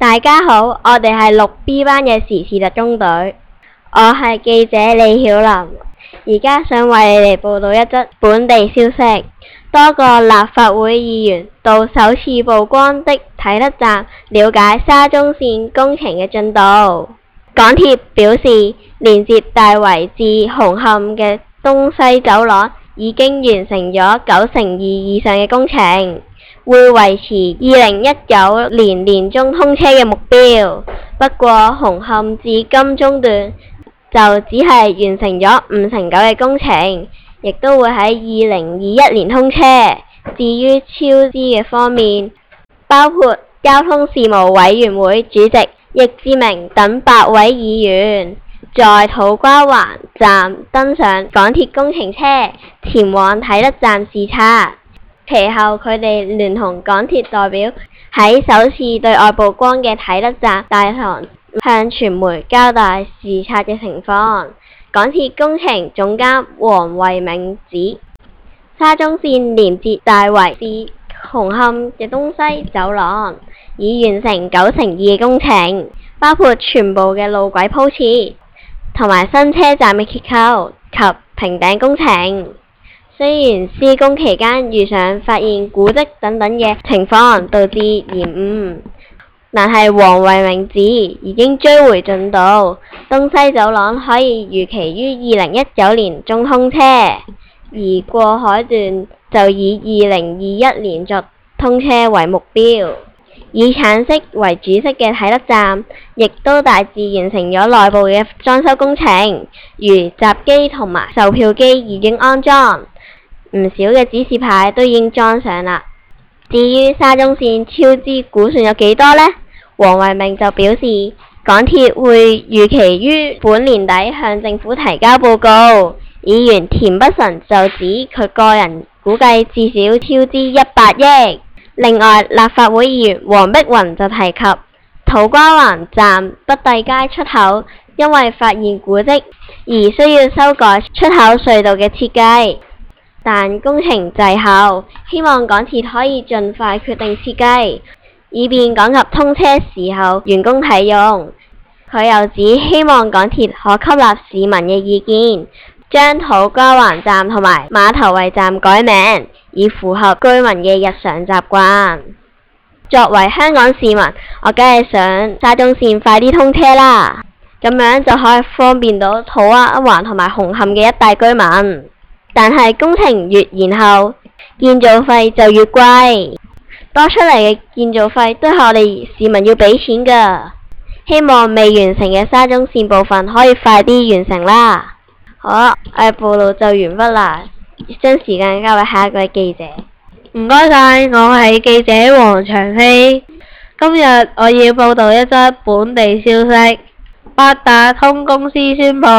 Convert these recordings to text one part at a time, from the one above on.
大家好，我哋係6B 班嘅時事特工隊，我係記者李曉琳，而家想為你哋報道一則本地消息。多個立法會議員到首次曝光的啟德站了解沙中線工程嘅進度。港鐵表示，連接大圍至紅磡嘅東西走廊已經完成咗92%以上嘅工程，會維持2019年年中通車嘅目標。不過紅磡至金鐘段就只係完成咗59%嘅工程，亦都會喺2021年通車。至於超支嘅方面，包括交通事務委員會主席易志明等8位議員在土瓜灣站登上港鐵工程車，前往啟德站視察。其後佢哋聯同港鐵代表喺首次對外曝光嘅啟德站大堂向傳媒交代視察嘅情況。港鐵工程總監黃惠銘指，沙中線連接大圍至紅磡嘅東西走廊已完成92%嘅工程，包括全部嘅路軌鋪設同埋新車站嘅結構及平頂工程。雖然施工期間遇上發現古蹟等嘅情況，導致延誤，但係黃惠銘指已經追回進度，東西走廊可以預期於2019年中通車，而過海段就以2021年作通車為目標。以橙色為主色嘅啟德站，亦都大致完成咗內部嘅裝修工程，如閘機同埋售票機已經安裝，唔少嘅指示牌都已經裝上啦。至於沙中線超支估算有幾多呢？黃惠銘就表示，港鐵會預期於本年底向政府提交報告。議員田北辰就指佢個人估計至少超支100億。另外，立法會議員黃碧雲就提及土瓜灣站北帝街出口因為發現古蹟而需要修改出口隧道嘅設計，但工程滯後，希望港鐵可以盡快決定設計，以便趕及通車時候完工啟用。佢又指希望港鐵可吸納市民嘅意見，將土瓜灣站同埋馬頭圍站改名，以符合居民嘅日常習慣。作為香港市民，我梗係想沙中線快啲通車啦，咁樣就可以方便到土瓜灣同埋紅磡嘅一帶居民。但係工程越延後，建造費就越貴，多出嚟嘅建造費都係我哋市民要俾錢㗎。希望未完成嘅沙中線部分可以快啲完成啦。好啦，我嘅報道就完畢啦，將時間交俾下一位記者。 唔該晒，我係記者黃長希。今日我要報道一則本地消息。八達通公司宣布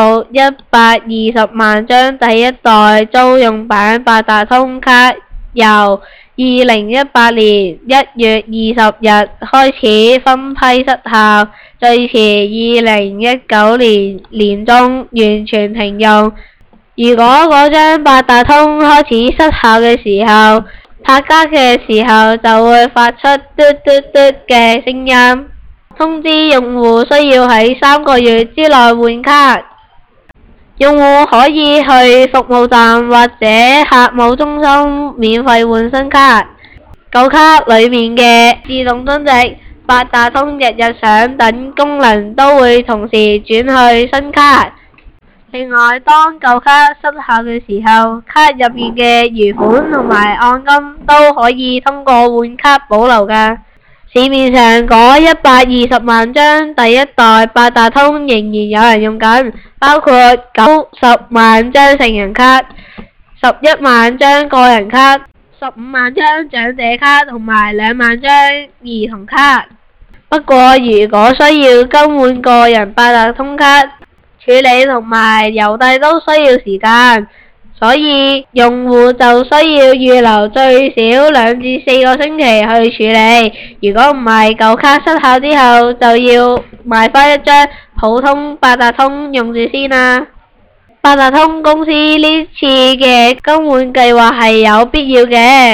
120萬張第一代租用版八達通卡由2018年1月20日開始分批失效，最遲2019年年中完全停用。如果嗰張八達通開始失效嘅時候，拍卡嘅時候就會發出嘟嘟嘟嘅聲音，通知用戶需要喺3個月之內換卡。用戶可以去服務站或者客務中心免費換新卡。舊卡裏面嘅自動增值、八達通日日賞等功能都會同時轉去新卡。另外，當舊卡失效嘅時候，卡入面嘅餘款同埋按金都可以通過換卡保留㗎。市面上嗰120萬張第一代八達通仍然有人用緊，包括90萬張成人卡、11萬張個人卡、15萬張長者卡同埋2萬張兒童卡。不過，如果需要更換個人八達通卡，處理同埋郵遞都需要時間，所以用戶就需要預留最少2至4個星期去處理。如果唔係，舊卡失效之後就要買返一張普通八達通用住先啦。八達通公司呢次嘅更換計劃係有必要嘅，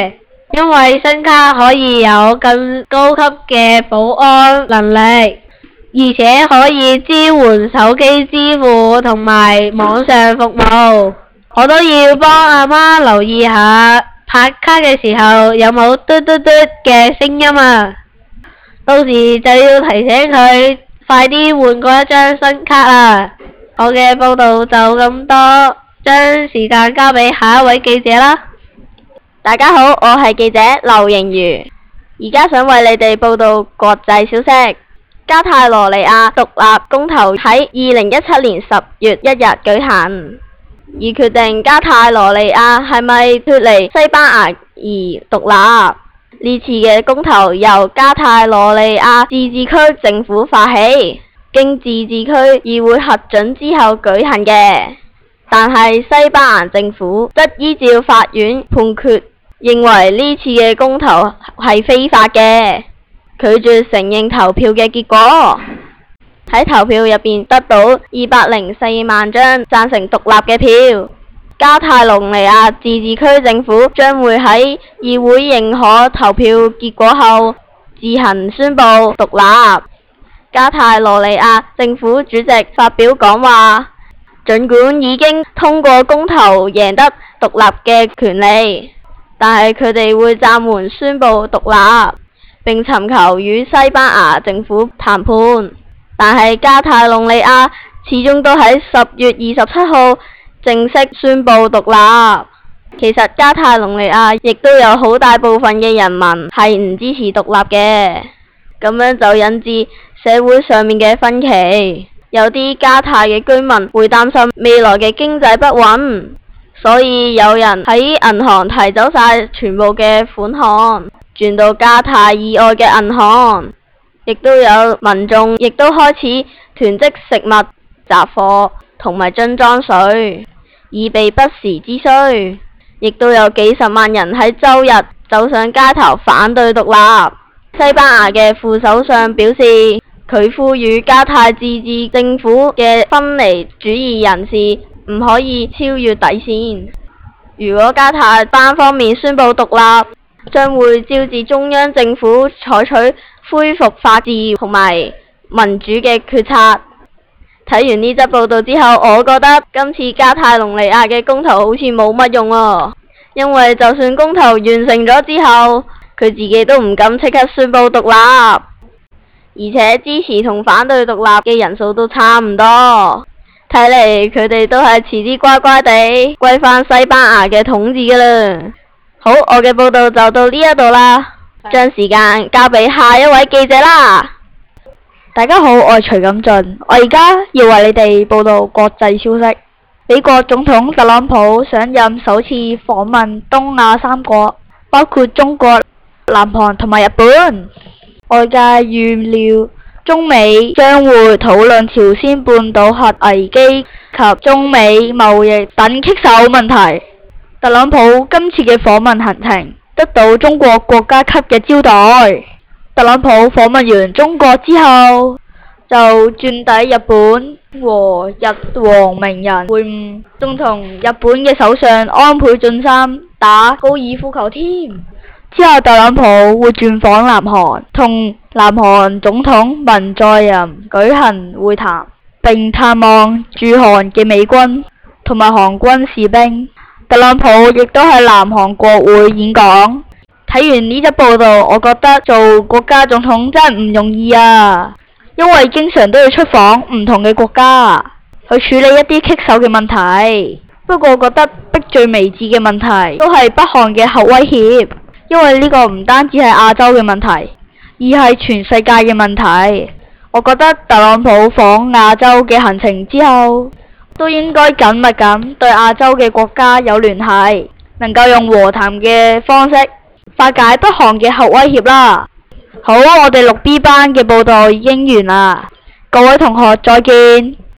因為新卡可以有更高級嘅保安能力，而且可以支援手機支付同埋網上服務。我都要幫阿媽留意下拍卡嘅時候有冇嘟嘟嘟嘅聲音啊！到時就要提醒佢快啲換過一張新卡啦。我嘅報道就咁多，將時間交俾下一位記者啦。 大家好，我係記者劉瑩如，而家想為你哋報道國際消息。加泰羅尼亞獨立公投喺2017年10月1日舉行，以決定加泰羅尼亞係咪脫離西班牙而獨立。呢次嘅公投由加泰羅尼亞自治區政府發起，經自治區議會核准之後舉行嘅。但係西班牙政府則依照法院判決，認為呢次嘅公投係非法嘅，拒絕承認投票嘅結果。喺投票入邊得到204萬張贊成獨立嘅票。加泰隆尼亞自治區政府將會喺議會認可投票結果後自行宣布獨立。加泰羅尼亞政府主席發表講話，儘管已經通過公投贏得獨立嘅權利，但係佢哋會暫緩宣布獨立，並尋求與西班牙政府談判。但係加泰隆尼亞始終都喺10月27號正式宣布獨立。其實加泰隆尼亞亦都有好大部分嘅人民係唔支持獨立嘅，咁樣就引致社會上面嘅分歧。有啲加泰嘅居民會擔心未來嘅經濟不穩，所以有人喺銀行提走晒全部嘅款項，轉到加泰以外嘅銀行。亦都有民眾亦都開始囤積食物、雜貨同埋樽裝水，以備不時之需。亦都有幾十萬人喺周日走上街頭反對獨立。西班牙嘅副首相表示，佢呼籲加泰自治政府嘅分離主義人士唔可以超越底線。如果加泰單方面宣布獨立，將會招致中央政府採取恢復法治同埋民主嘅決策。睇完呢則報道之後，我覺得今次加泰隆尼亞嘅公投好似冇乜用啊，因為就算公投完成咗之後，佢自己都唔敢即刻宣布獨立，而且支持同反對獨立嘅人數都差唔多。睇嚟佢哋都係遲啲乖乖地歸返西班牙嘅統治㗎啦。好，我嘅報道就到呢一度啦，將時間交俾下一位記者啦。 大家好，我係徐錦俊，我而家要為你哋報道國際消息。美國總統特朗普上任首次訪問東亞3國，包括中國、南韓同埋日本。外界預料中美將會討論朝鮮半島核危機及中美貿易等棘手問題。特朗普今次嘅訪問行程得到中國國家級嘅招待。特朗普訪問完中國之後，就轉抵日本和日皇明仁會晤，仲同日本嘅首相安倍晉三打高爾夫球添。之後特朗普會轉訪南韓，同南韓總統文在寅舉行會談，並探望駐韓嘅美軍同埋韓軍士兵。特朗普亦都喺南韓國會演講。睇完呢則報道，我覺得做國家總統真係唔容易啊，因為經常都要出訪唔同嘅國家，去處理一啲棘手嘅問題。不過我覺得迫在眉睫嘅問題都係北韓嘅核威脅，因為呢個唔單止係亞洲嘅問題，而係全世界嘅問題。我覺得特朗普訪亞洲嘅行程之後，都應該緊密咁對亞洲嘅國家有聯繫，能夠用和談嘅方式化解北韓嘅核威脅啦。好，我哋6B 班嘅報道已經完啦，各位同學再見。